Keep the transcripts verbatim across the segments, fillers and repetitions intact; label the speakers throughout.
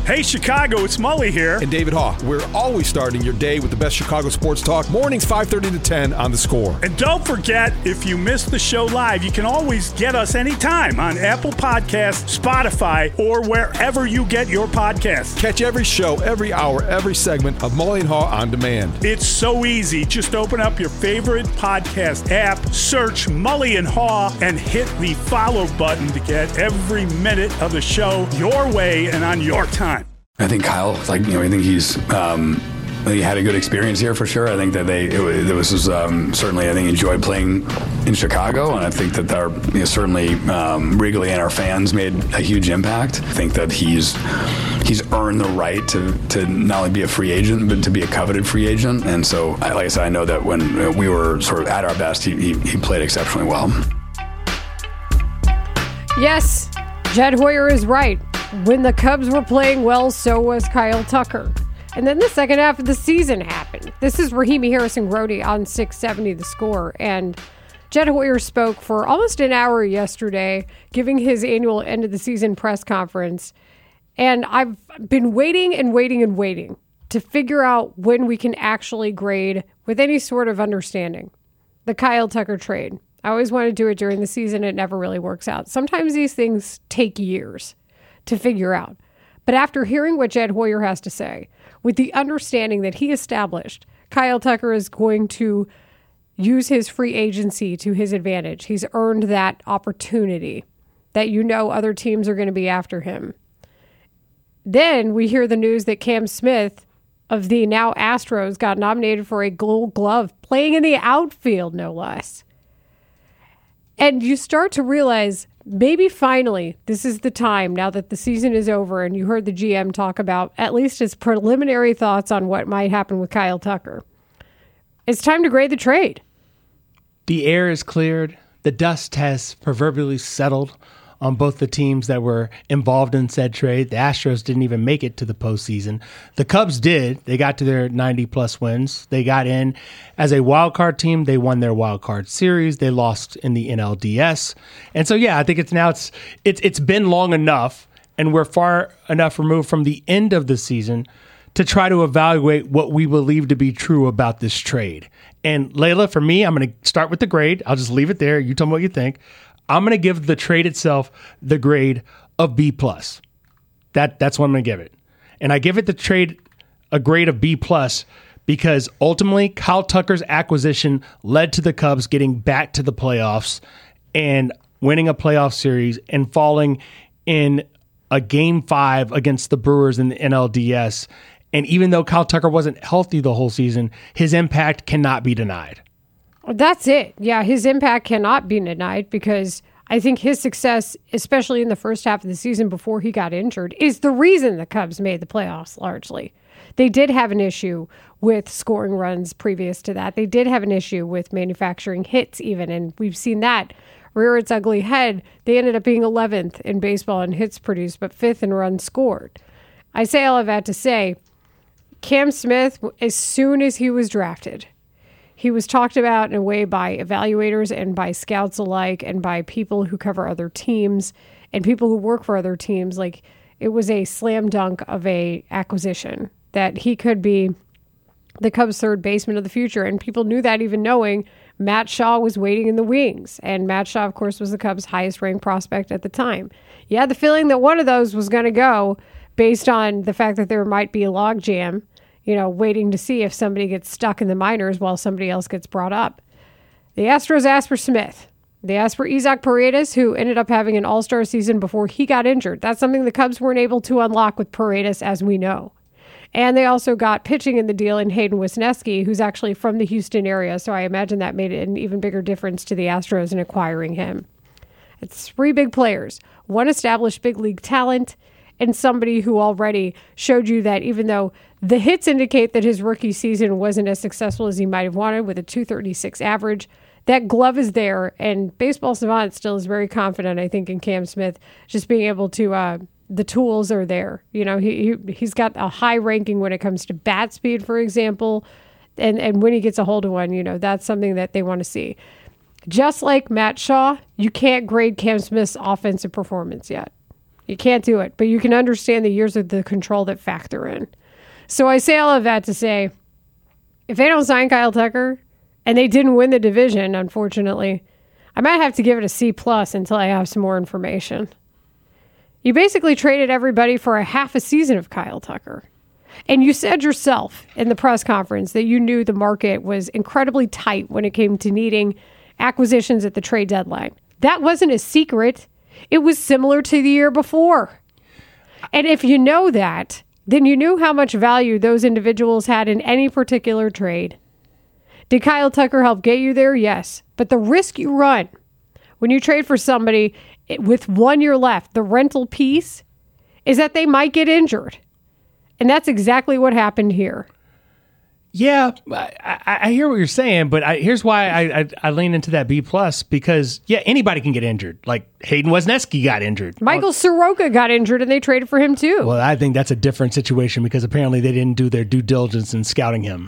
Speaker 1: Hey, Chicago, it's Mully here.
Speaker 2: And David Haugh. We're always starting your day with the best Chicago sports talk. Mornings five thirty to ten on The Score.
Speaker 1: And don't forget, if you missed the show live, you can always get us anytime on Apple Podcasts, Spotify, or wherever you get your podcasts.
Speaker 2: Catch every show, every hour, every segment of Mully and Haugh on demand.
Speaker 1: It's so easy. Just open up your favorite podcast app, search Mully and Haugh, and hit the follow button to get every minute of the show your way and on your time.
Speaker 3: I think Kyle, like, you know, I think he's, um, he had a good experience here for sure. I think that they, it, was- it was um, certainly, I think, enjoyed playing in Chicago. And I think that our, you know, certainly um, Wrigley and our fans made a huge impact. I think that he's, he's earned the right to, to not only be a free agent, but to be a coveted free agent. And so, I, like I said, I know that when we were sort of at our best, he, he, he played exceptionally well.
Speaker 4: Yes, Jed Hoyer is right. When the Cubs were playing well, so was Kyle Tucker. And then the second half of the season happened. This is Rahimi Harrison-Grody on six seventy The Score. And Jed Hoyer spoke for almost an hour yesterday, giving his annual end-of-the-season press conference. And I've been waiting and waiting and waiting to figure out when we can actually grade with any sort of understanding the Kyle Tucker trade. I always want to do it during the season. It never really works out. Sometimes these things take years to figure out. But after hearing what Jed Hoyer has to say, with the understanding that he established, Kyle Tucker is going to use his free agency to his advantage. He's earned that opportunity that, you know, other teams are going to be after him. Then we hear the news that Cam Smith of the now Astros got nominated for a Gold Glove, playing in the outfield, no less. And you start to realize maybe finally this is the time, now that the season is over and you heard the G M talk about at least his preliminary thoughts on what might happen with Kyle Tucker. It's time to grade the trade.
Speaker 5: The air is cleared. The dust has proverbially settled on both the teams that were involved in said trade. The Astros didn't even make it to the postseason. The Cubs did. They got to their ninety-plus wins. They got in as a wild card team. They won their wild card series. They lost in the N L D S. And so, yeah, I think it's now it's it's it's been long enough, and we're far enough removed from the end of the season to try to evaluate what we believe to be true about this trade. And Layla, for me, I'm going to start with the grade. I'll just leave it there. You tell me what you think. I'm going to give the trade itself the grade of B plus. That that's what I'm going to give it. And I give it the trade a grade of B plus because ultimately Kyle Tucker's acquisition led to the Cubs getting back to the playoffs and winning a playoff series and falling in a game five against the Brewers in the N L D S. And even though Kyle Tucker wasn't healthy the whole season, his impact cannot be denied.
Speaker 4: That's it. Yeah, his impact cannot be denied because I think his success, especially in the first half of the season before he got injured, is the reason the Cubs made the playoffs largely. They did have an issue with scoring runs previous to that. They did have an issue with manufacturing hits even, and we've seen that rear its ugly head. They ended up being eleventh in baseball in hits produced, but fifth in runs scored. I say all of that to say, Cam Smith, as soon as he was drafted, he was talked about in a way by evaluators and by scouts alike and by people who cover other teams and people who work for other teams. Like, it was a slam dunk of a acquisition that he could be the Cubs' third baseman of the future. And people knew that, even knowing Matt Shaw was waiting in the wings. And Matt Shaw, of course, was the Cubs' highest ranked prospect at the time. You had the feeling that one of those was going to go based on the fact that there might be a logjam, you know, waiting to see if somebody gets stuck in the minors while somebody else gets brought up. The Astros asked for Smith. They asked for Isaac Paredes, who ended up having an all-star season before he got injured. That's something the Cubs weren't able to unlock with Paredes, as we know. And they also got pitching in the deal in Hayden Wesneski, who's actually from the Houston area, so I imagine that made an even bigger difference to the Astros in acquiring him. It's three big players, one established big league talent, and somebody who already showed you that even though the hits indicate that his rookie season wasn't as successful as he might have wanted with a two thirty-six average, that glove is there, and Baseball Savant still is very confident, I think, in Cam Smith, just being able to, uh, the tools are there. You know, he, he, he's got a high ranking when it comes to bat speed, for example, and, and when he gets a hold of one, you know, that's something that they want to see. Just like Matt Shaw, you can't grade Cam Smith's offensive performance yet. You can't do it, but you can understand the years of the control that factor in. So I say all of that to say, if they don't sign Kyle Tucker, and they didn't win the division, unfortunately, I might have to give it a C plus until I have some more information. You basically traded everybody for a half a season of Kyle Tucker. And you said yourself in the press conference that you knew the market was incredibly tight when it came to needing acquisitions at the trade deadline. That wasn't a secret. It was similar to the year before. And if you know that, then you knew how much value those individuals had in any particular trade. Did Kyle Tucker help get you there? Yes. But the risk you run when you trade for somebody with one year left, the rental piece, is that they might get injured. And that's exactly what happened here.
Speaker 5: Yeah, I, I, I hear what you're saying, but I, here's why I, I, I lean into that B plus because, yeah, anybody can get injured. Like Hayden Wesneski got injured.
Speaker 4: Michael Soroka got injured, and they traded for him too.
Speaker 5: Well, I think that's a different situation because apparently they didn't do their due diligence in scouting him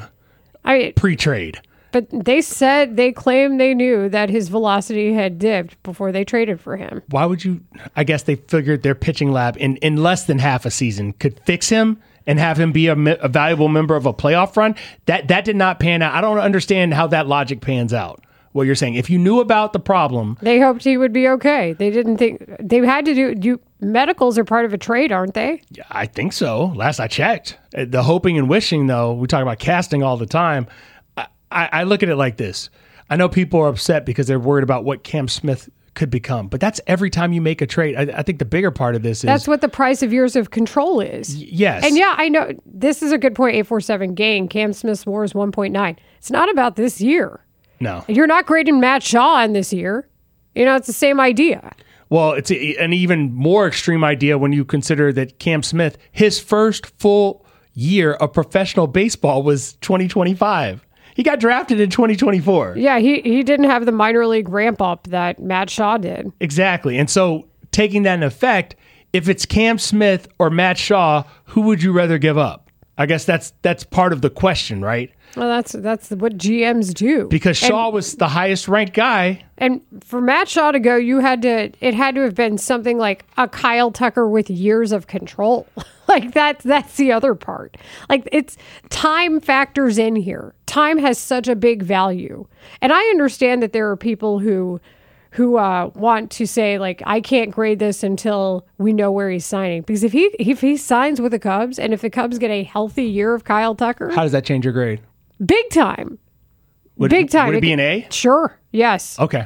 Speaker 4: I
Speaker 5: pre-trade.
Speaker 4: But they said, they claimed they knew that his velocity had dipped before they traded for him.
Speaker 5: Why would you? I guess they figured their pitching lab in, in less than half a season could fix him and have him be a, a valuable member of a playoff run. That that did not pan out. I don't understand how that logic pans out. What you're saying, if you knew about the problem,
Speaker 4: they hoped he would be okay. They didn't think they had to do. You medicals are part of a trade, aren't they?
Speaker 5: Yeah, I think so. Last I checked, the hoping and wishing, though, we talk about casting all the time. I, I, I look at it like this. I know people are upset because they're worried about what Cam Smith could become, but that's every time you make a trade. I, I think the bigger part of this is
Speaker 4: that's what the price of years of control is.
Speaker 5: Y- yes,
Speaker 4: and yeah, I know this is a good point. eight forty-seven gain. Cam Smith's W A R is one point nine. It's not about this year.
Speaker 5: No,
Speaker 4: you're not grading Matt Shaw in this year. You know, it's the same idea.
Speaker 5: Well, it's a, an even more extreme idea when you consider that Cam Smith, his first full year of professional baseball was twenty twenty-five. He got drafted in twenty twenty-four.
Speaker 4: Yeah, he, he didn't have the minor league ramp up that Matt Shaw did.
Speaker 5: Exactly. And so taking that in effect, if it's Cam Smith or Matt Shaw, who would you rather give up? I guess that's that's part of the question, right?
Speaker 4: Well, that's that's what G Ms do.
Speaker 5: Because Shaw
Speaker 4: and,
Speaker 5: was the highest ranked guy.
Speaker 4: And for Matt Shaw to go, you had to it had to have been something like a Kyle Tucker with years of control. Like that's that's the other part. Like it's time factors in here. Time has such a big value. And I understand that there are people who who uh, want to say, like, I can't grade this until we know where he's signing. Because if he if he signs with the Cubs and if the Cubs get a healthy year of Kyle Tucker,
Speaker 5: how does that change your grade?
Speaker 4: Big time.
Speaker 5: Would,
Speaker 4: Big time.
Speaker 5: Would it be an A?
Speaker 4: Sure. Yes.
Speaker 5: Okay.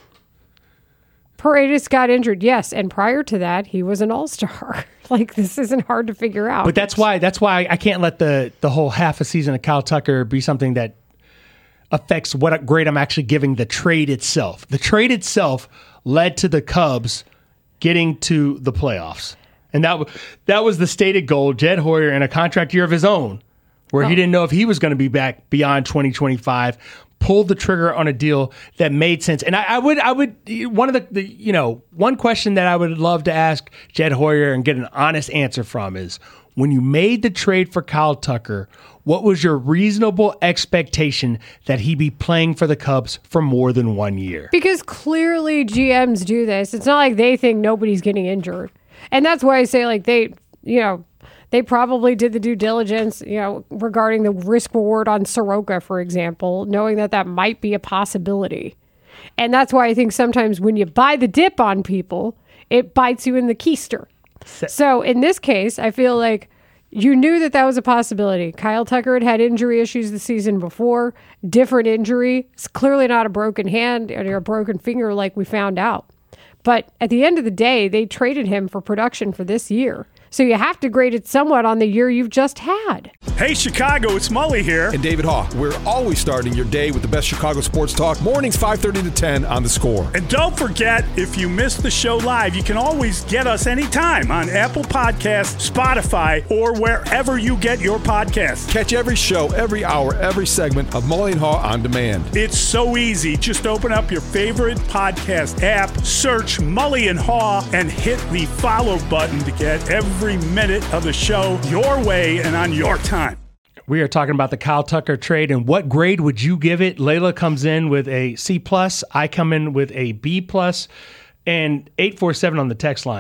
Speaker 4: Paredes got injured. Yes. And prior to that, he was an all-star. Like, this isn't hard to figure out.
Speaker 5: But that's why that's why I can't let the, the whole half a season of Kyle Tucker be something that affects what grade I'm actually giving the trade itself. The trade itself led to the Cubs getting to the playoffs. And that, that was the stated goal. Jed Hoyer in a contract year of his own, where oh. he didn't know if he was going to be back beyond twenty twenty-five, pulled the trigger on a deal that made sense. And I, I would, I would, one of the, the, you know, one question that I would love to ask Jed Hoyer and get an honest answer from is, when you made the trade for Kyle Tucker, what was your reasonable expectation that he be playing for the Cubs for more than one year?
Speaker 4: Because clearly G Ms do this. It's not like they think nobody's getting injured. And that's why I say, like, they, you know, they probably did the due diligence, you know, regarding the risk reward on Soroka, for example, knowing that that might be a possibility. And that's why I think sometimes when you buy the dip on people, it bites you in the keister. So in this case, I feel like you knew that that was a possibility. Kyle Tucker had had injury issues the season before, different injury. It's clearly not a broken hand or a broken finger like we found out. But at the end of the day, they traded him for production for this year. So you have to grade it somewhat on the year you've just had.
Speaker 1: Hey, Chicago, it's Mully here.
Speaker 2: And David Haugh. We're always starting your day with the best Chicago sports talk. Mornings five thirty to ten on The Score.
Speaker 1: And don't forget, if you missed the show live, you can always get us anytime on Apple Podcasts, Spotify, or wherever you get your podcasts.
Speaker 2: Catch every show, every hour, every segment of Mully and Haugh on demand.
Speaker 1: It's so easy. Just open up your favorite podcast app, search Mully and Haugh, and hit the follow button to get every Every minute of the show your way and on your time.
Speaker 5: We are talking about the Kyle Tucker trade, and what grade would you give it? Layla comes in with a C plus. I come in with a B plus, and eight four seven on the text line.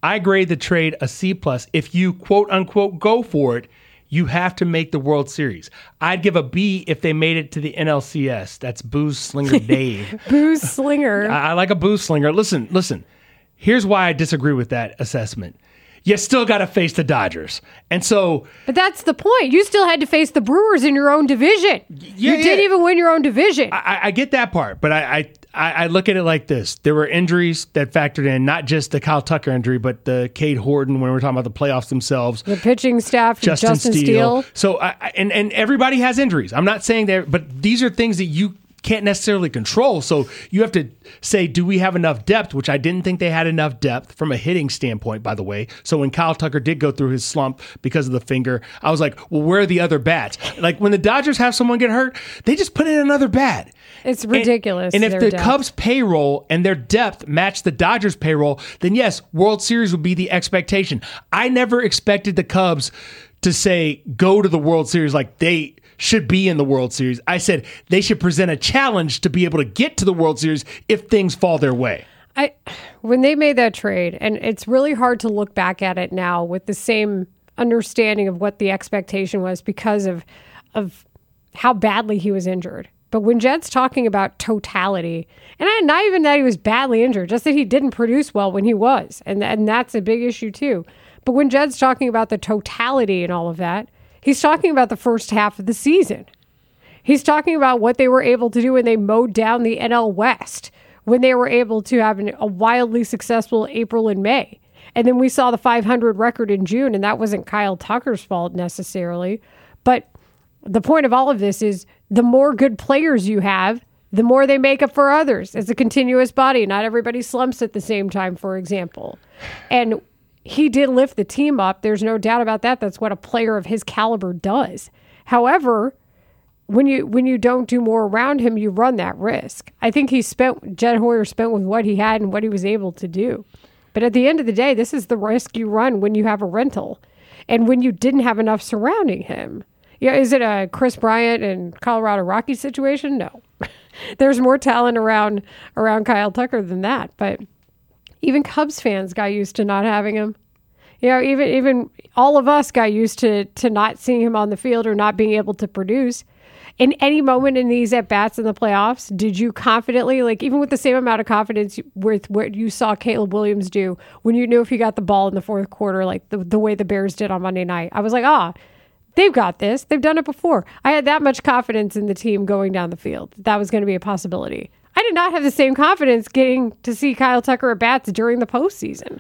Speaker 5: I grade the trade a C plus. If you quote unquote go for it, you have to make the World Series. I'd give a B if they made it to the N L C S. That's Booze Slinger Dave.
Speaker 4: Booze Slinger.
Speaker 5: I, I like a booze slinger. Listen, listen. Here's why I disagree with that assessment. You still got to face the Dodgers. And so...
Speaker 4: But that's the point. You still had to face the Brewers in your own division.
Speaker 5: Yeah,
Speaker 4: you
Speaker 5: yeah.
Speaker 4: didn't even win your own division.
Speaker 5: I, I get that part, but I, I I look at it like this. There were injuries that factored in, not just the Kyle Tucker injury, but the Cade Horton when we're talking about the playoffs themselves.
Speaker 4: The pitching staff,
Speaker 5: Justin,
Speaker 4: Justin
Speaker 5: Steele.
Speaker 4: Steele.
Speaker 5: So, I, and, and everybody has injuries. I'm not saying that, but these are things that you can't necessarily control. So you have to say, do we have enough depth? Which I didn't think they had enough depth from a hitting standpoint, by the way. So when Kyle Tucker did go through his slump because of the finger, I was like, well, where are the other bats? Like when the Dodgers have someone get hurt, they just put in another bat.
Speaker 4: It's ridiculous.
Speaker 5: And, and if
Speaker 4: their
Speaker 5: the
Speaker 4: depth.
Speaker 5: Cubs payroll and their depth match the Dodgers payroll, then yes, World Series would be the expectation. I never expected the Cubs to say, go to the World Series like they should be in the World Series. I said they should present a challenge to be able to get to the World Series if things fall their way.
Speaker 4: I, when they made that trade, and it's really hard to look back at it now with the same understanding of what the expectation was because of of how badly he was injured. But when Jed's talking about totality, and I, not even that he was badly injured, just that he didn't produce well when he was, and and that's a big issue too. But when Jed's talking about the totality and all of that, he's talking about the first half of the season. He's talking about what they were able to do when they mowed down the N L West, when they were able to have an, a wildly successful April and May. And then we saw the five hundred record in June, and that wasn't Kyle Tucker's fault necessarily. But the point of all of this is the more good players you have, the more they make up for others. It's a continuous body. Not everybody slumps at the same time, for example. And he did lift the team up. There's no doubt about that. That's what a player of his caliber does. However, when you when you don't do more around him, you run that risk. I think he spent, Jed Hoyer spent with what he had and what he was able to do. But at the end of the day, this is the risk you run when you have a rental and when you didn't have enough surrounding him. Yeah, is it a Chris Bryant and Colorado Rockies situation? No. There's more talent around around Kyle Tucker than that. But even Cubs fans got used to not having him. You know, even even all of us got used to to not seeing him on the field or not being able to produce. In any moment in these at-bats in the playoffs, did you confidently, like even with the same amount of confidence with what you saw Caleb Williams do when you knew if he got the ball in the fourth quarter, like the, the way the Bears did on Monday night, I was like, ah, they've got this. They've done it before. I had that much confidence in the team going down the field. That was going to be a possibility. I did not have the same confidence getting to see Kyle Tucker at bats during the postseason.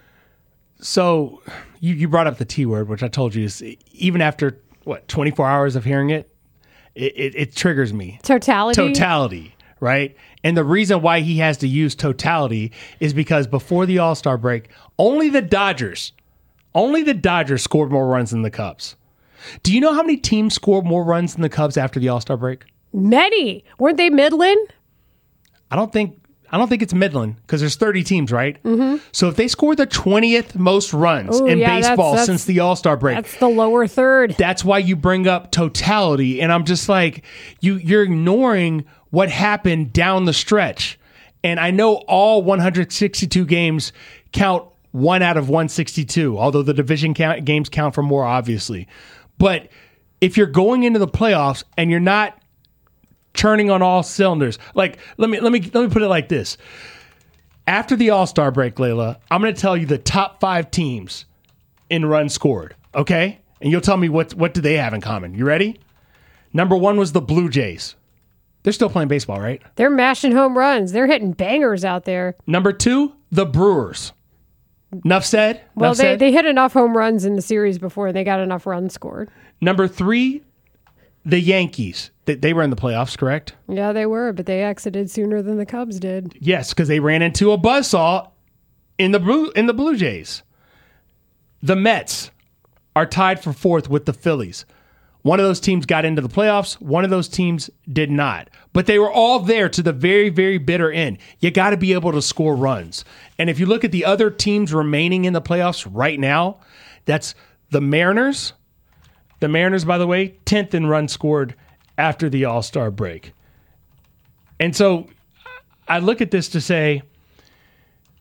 Speaker 5: So you, you brought up the T word, which I told you is even after, what, twenty-four hours of hearing it, it, it, it triggers me.
Speaker 4: Totality?
Speaker 5: Totality, right? And the reason why he has to use totality is because before the All-Star break, only the Dodgers, only the Dodgers scored more runs than the Cubs. Do you know how many teams scored more runs than the Cubs after the All-Star break?
Speaker 4: Many. Weren't they Midland?
Speaker 5: I don't think I don't think it's Midland because there's thirty teams, right? Mm-hmm. So if they scored the twentieth most runs
Speaker 4: Ooh,
Speaker 5: in
Speaker 4: yeah,
Speaker 5: baseball
Speaker 4: that's, that's,
Speaker 5: since the All-Star break,
Speaker 4: that's the lower third.
Speaker 5: That's why you bring up totality, and I'm just like, you you're ignoring what happened down the stretch. And I know all one hundred sixty-two games count one out of one sixty-two, although the division count, games count for more, obviously. But if you're going into the playoffs and you're not churning on all cylinders, like let me let me let me put it like this: after the All-Star break, Layla, I'm going to tell you the top five teams in runs scored. Okay, and you'll tell me what what do they have in common. You ready? Number one was the Blue Jays. They're still playing baseball, right?
Speaker 4: They're mashing home runs. They're hitting bangers out there.
Speaker 5: Number two, the Brewers. Enough said?
Speaker 4: Well,
Speaker 5: Enough
Speaker 4: they,
Speaker 5: said?
Speaker 4: they hit enough home runs in the series before they got enough runs scored.
Speaker 5: Number three, the Yankees. They, they were in the playoffs, correct?
Speaker 4: Yeah, they were, but they exited sooner than the Cubs did.
Speaker 5: Yes, because they ran into a buzzsaw in the Blue in the Blue Jays. The Mets are tied for fourth with the Phillies. One of those teams got into the playoffs. One of those teams did not. But they were all there to the very, very bitter end. You got to be able to score runs. And if you look at the other teams remaining in the playoffs right now, that's the Mariners. The Mariners, by the way, tenth in runs scored after the All-Star break. And so I look at this to say,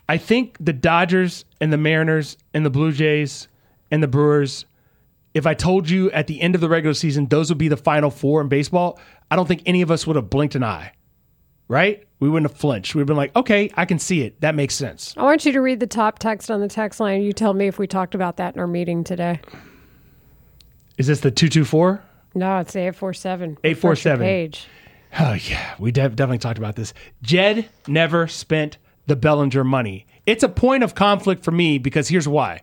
Speaker 5: I think the Dodgers and the Mariners and the Blue Jays and the Brewers, if I told you at the end of the regular season those would be the final four in baseball, I don't think any of us would have blinked an eye, right? We wouldn't have flinched. We'd have been like, okay, I can see it. That makes sense.
Speaker 4: I want you to read the top text on the text line. You tell me if we talked about that in our meeting today.
Speaker 5: Is this the two two four?
Speaker 4: No, it's the eight four seven.
Speaker 5: eight four seven.
Speaker 4: Page.
Speaker 5: Oh, yeah. We de- definitely talked about this. Jed never spent the Bellinger money. It's a point of conflict for me because here's why.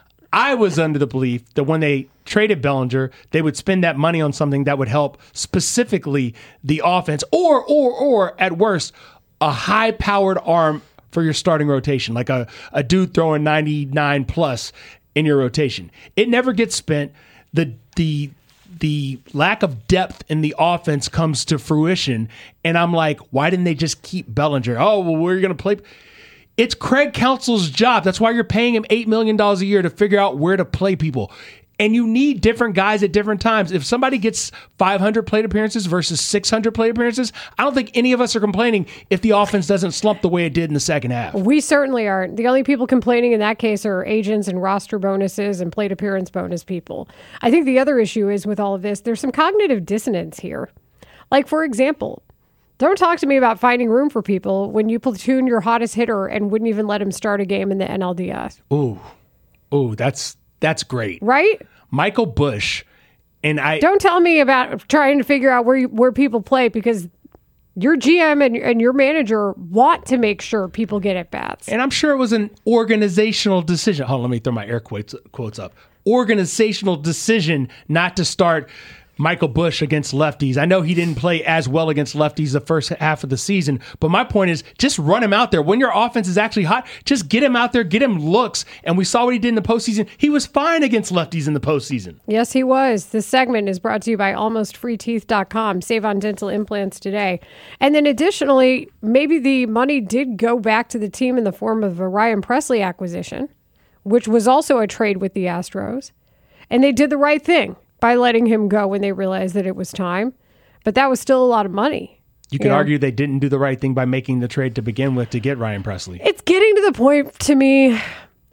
Speaker 5: I was under the belief that when they traded Bellinger, they would spend that money on something that would help specifically the offense or, or, or at worst, a high-powered arm for your starting rotation, like a, a dude throwing ninety-nine plus in your rotation. It never gets spent. The the the lack of depth in the offense comes to fruition, and I'm like, why didn't they just keep Bellinger? Oh, well, we're going to play. It's Craig Counsell's job. That's why you're paying him eight million dollars a year to figure out where to play people. And you need different guys at different times. If somebody gets five hundred plate appearances versus six hundred plate appearances, I don't think any of us are complaining if the offense doesn't slump the way it did in the second half.
Speaker 4: We certainly aren't. The only people complaining in that case are agents and roster bonuses and plate appearance bonus people. I think the other issue is with all of this, there's some cognitive dissonance here. Like, for example, don't talk to me about finding room for people when you platoon your hottest hitter and wouldn't even let him start a game in the N L D S.
Speaker 5: Ooh, ooh, that's that's great.
Speaker 4: Right?
Speaker 5: Michael Busch, and I...
Speaker 4: Don't tell me about trying to figure out where you, where people play because your G M and, and your manager want to make sure people get at bats.
Speaker 5: And I'm sure it was an organizational decision. Hold on, let me throw my air quotes, quotes up. Organizational decision not to start Michael Busch against lefties. I know he didn't play as well against lefties the first half of the season, but my point is just run him out there. When your offense is actually hot, just get him out there, get him looks. And we saw what he did in the postseason. He was fine against lefties in the postseason.
Speaker 4: Yes, he was. This segment is brought to you by almost free teeth dot com. Save on dental implants today. And then additionally, maybe the money did go back to the team in the form of a Ryan Pressly acquisition, which was also a trade with the Astros. And they did the right thing by letting him go when they realized that it was time. But that was still a lot of money.
Speaker 5: You could you know? argue they didn't do the right thing by making the trade to begin with to get Ryan Pressly.
Speaker 4: It's getting to the point to me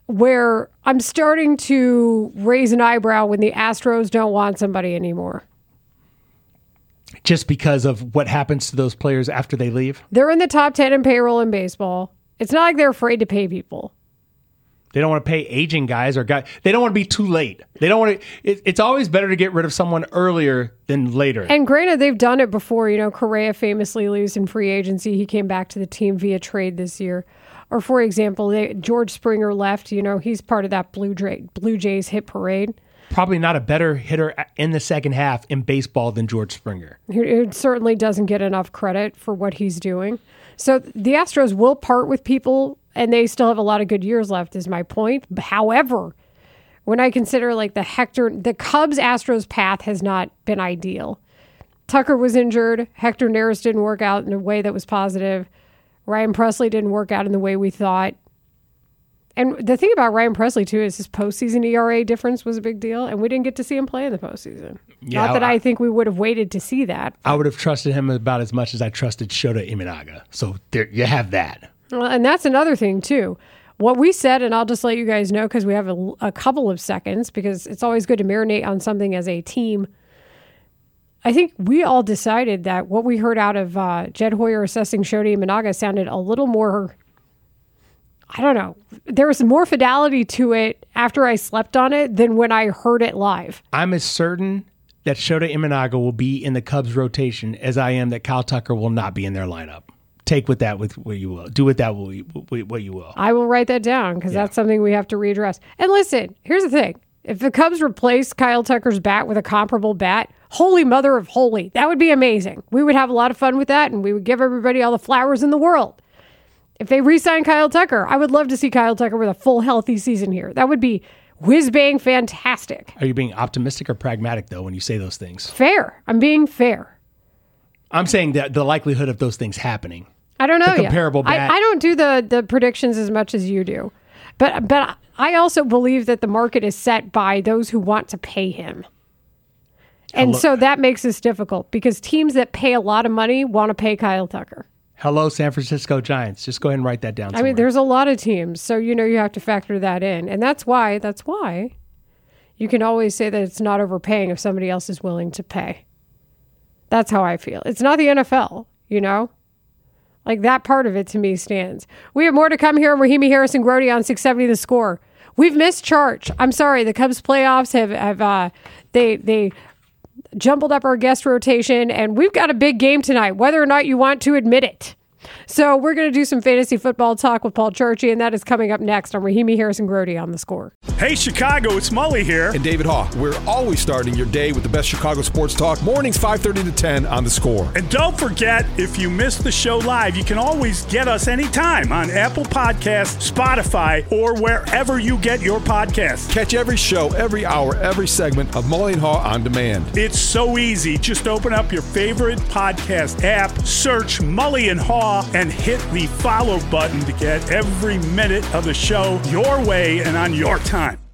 Speaker 4: where I'm starting to raise an eyebrow when the Astros don't want somebody anymore.
Speaker 5: Just because of what happens to those players after they leave?
Speaker 4: They're in the top ten in payroll in baseball. It's not like they're afraid to pay people.
Speaker 5: They don't want to pay aging guys or guys. They don't want to be too late. They don't want to. It, it's always better to get rid of someone earlier than later.
Speaker 4: And granted, they've done it before. You know, Correa famously leaves in free agency. He came back to the team via trade this year. Or, for example, they, George Springer left. You know, he's part of that Blue, Jay, Blue Jays hit parade.
Speaker 5: Probably not a better hitter in the second half in baseball than George Springer.
Speaker 4: It certainly doesn't get enough credit for what he's doing. So the Astros will part with people, and they still have a lot of good years left, is my point. However, when I consider like the Hector, the Cubs-Astros path has not been ideal. Tucker was injured. Hector Neris didn't work out in a way that was positive. Ryan Pressly didn't work out in the way we thought. And the thing about Ryan Pressly, too, is his postseason E R A difference was a big deal, and we didn't get to see him play in the postseason. Yeah, Not that I, I think we would have waited to see that.
Speaker 5: I would have trusted him about as much as I trusted Shota Imanaga. So there you have that.
Speaker 4: Well, and that's another thing, too. What we said, and I'll just let you guys know because we have a, a couple of seconds, because it's always good to marinate on something as a team. I think we all decided that what we heard out of uh, Jed Hoyer assessing Shota Imanaga sounded a little more... I don't know. There was more fidelity to it after I slept on it than when I heard it live.
Speaker 5: I'm as certain that Shota Imanaga will be in the Cubs rotation as I am that Kyle Tucker will not be in their lineup. Take with that with what you will. Do with that what you will.
Speaker 4: I will write that down because yeah. that's something we have to readdress. And listen, here's the thing. If the Cubs replace Kyle Tucker's bat with a comparable bat, holy mother of holy, that would be amazing. We would have a lot of fun with that, and we would give everybody all the flowers in the world. If they re-sign Kyle Tucker, I would love to see Kyle Tucker with a full healthy season here. That would be whiz-bang fantastic.
Speaker 5: Are you being optimistic or pragmatic, though, when you say those things?
Speaker 4: Fair. I'm being fair.
Speaker 5: I'm saying that the likelihood of those things happening.
Speaker 4: I don't know
Speaker 5: the comparable
Speaker 4: yet.
Speaker 5: bat.
Speaker 4: I, I don't do the, the predictions as much as you do. But, but I also believe that the market is set by those who want to pay him. And so that makes this difficult because teams that pay a lot of money want to pay Kyle Tucker.
Speaker 5: Hello, San Francisco Giants. Just go ahead and write that down somewhere.
Speaker 4: I mean, there's a lot of teams, so you know you have to factor that in. And that's why, that's why you can always say that it's not overpaying if somebody else is willing to pay. That's how I feel. It's not the N F L, you know? Like, that part of it to me stands. We have more to come here on Rahimi Harris and Grote on six seventy The Score. We've missed Charge. I'm sorry. The Cubs playoffs have, have uh, they, they jumbled up our guest rotation, and we've got a big game tonight, whether or not you want to admit it. So we're going to do some fantasy football talk with Paul Churchy, and that is coming up next on Rahimi Harris and Grote on The Score.
Speaker 1: Hey, Chicago, it's Mully here.
Speaker 2: And David Haugh. We're always starting your day with the best Chicago sports talk. Mornings five thirty to ten on The Score.
Speaker 1: And don't forget, if you missed the show live, you can always get us anytime on Apple Podcasts, Spotify, or wherever you get your podcasts.
Speaker 2: Catch every show, every hour, every segment of Mully and Haugh on demand.
Speaker 1: It's so easy. Just open up your favorite podcast app, search Mully and Haugh, and hit the follow button to get every minute of the show your way and on your time.